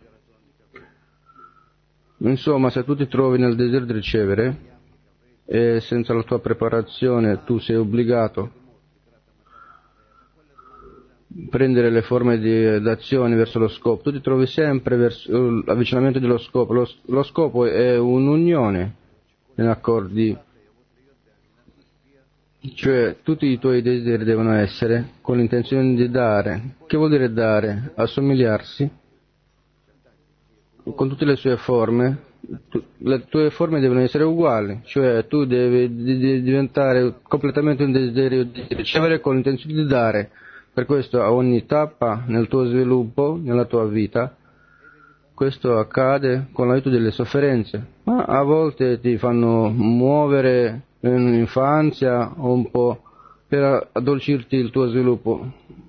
Insomma, se tu ti trovi nel desiderio di ricevere e senza la tua preparazione tu sei obbligato a prendere le forme di, d'azione verso lo scopo, tu ti trovi sempre verso l'avvicinamento dello scopo. Lo, lo scopo è un'unione in accordi, cioè tutti i tuoi desideri devono essere con l'intenzione di dare. Che vuol dire dare? Assomigliarsi con tutte le sue forme. Le tue forme devono essere uguali, cioè tu devi diventare completamente un desiderio di ricevere con l'intenzione di dare. Per questo a ogni tappa nel tuo sviluppo, nella tua vita, questo accade con l'aiuto delle sofferenze, ma a volte ti fanno muovere in infanzia un po' per addolcirti il tuo sviluppo,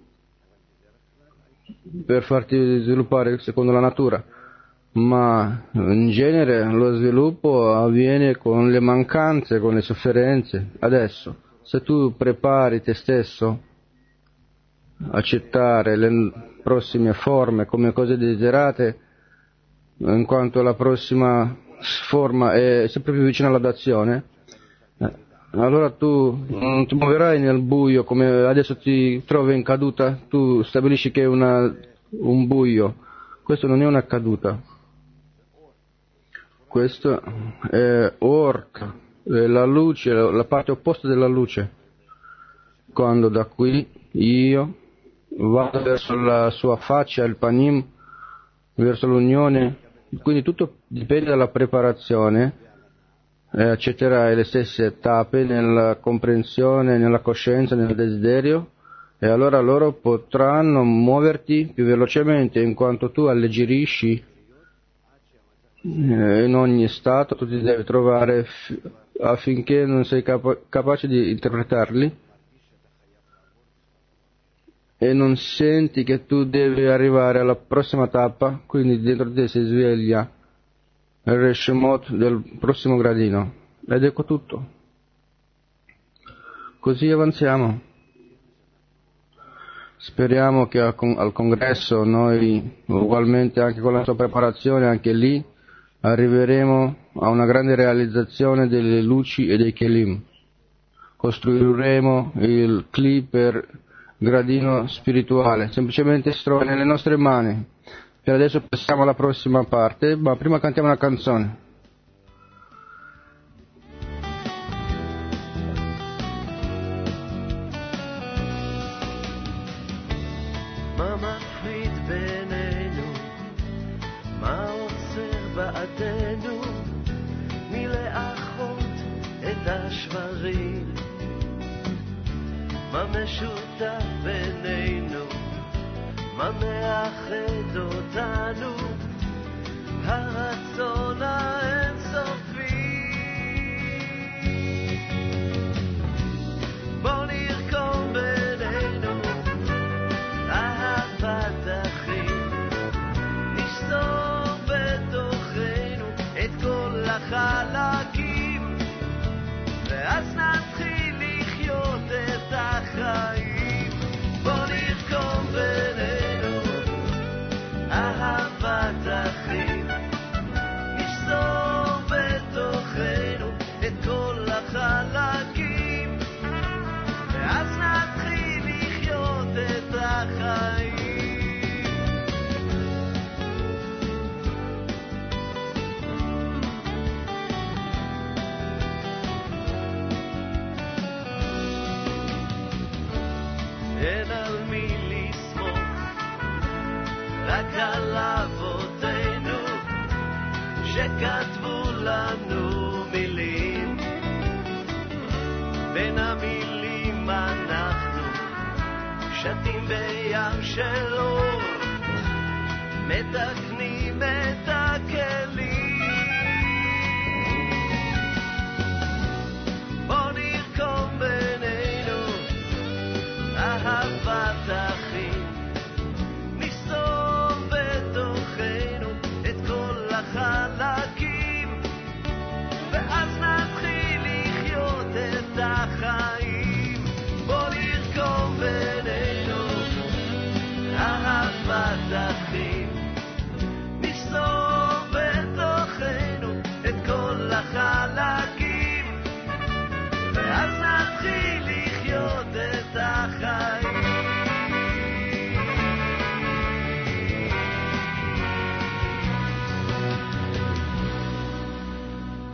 per farti sviluppare secondo la natura. Ma in genere lo sviluppo avviene con le mancanze, con le sofferenze. Adesso, se tu prepari te stesso a accettare le prossime forme come cose desiderate, in quanto la prossima forma è sempre più vicina all'adazione, allora tu non ti muoverai nel buio come adesso ti trovi in caduta, tu stabilisci che è una, un buio. Questo non è una caduta. Questo è Ort, è la luce, la parte opposta della luce. Quando da qui io vado verso la sua faccia, il panim, verso l'unione, quindi tutto dipende dalla preparazione, e accetterai le stesse tappe nella comprensione, nella coscienza, nel desiderio, e allora loro potranno muoverti più velocemente in quanto tu alleggerisci. In ogni stato tu ti devi trovare affinché non sei capa- capace di interpretarli e non senti che tu devi arrivare alla prossima tappa, quindi dentro di te si sveglia il Reshemot del prossimo gradino. Ed ecco tutto. Così avanziamo. Speriamo che al, con- al congresso noi, ugualmente anche con la sua preparazione, anche lì, arriveremo a una grande realizzazione delle luci e dei Kelim. Costruiremo il Kli per gradino spirituale. Semplicemente si trova nelle nostre mani. Per adesso passiamo alla prossima parte, ma prima cantiamo una canzone. מה משותף בינינו, מה מאחד אותנו, הרצון האינסופי. בוא נרקום בינינו, אהבת אחים, נשתור בתוכנו את כל החלקים, ואז נתחיל לחיות את החיים. בוא נרקום בינינו אהבת אחים, נשתור בתוכנו שכתבו לנו מילים, בין המילים אנחנו שתים בים של אור, מתקנים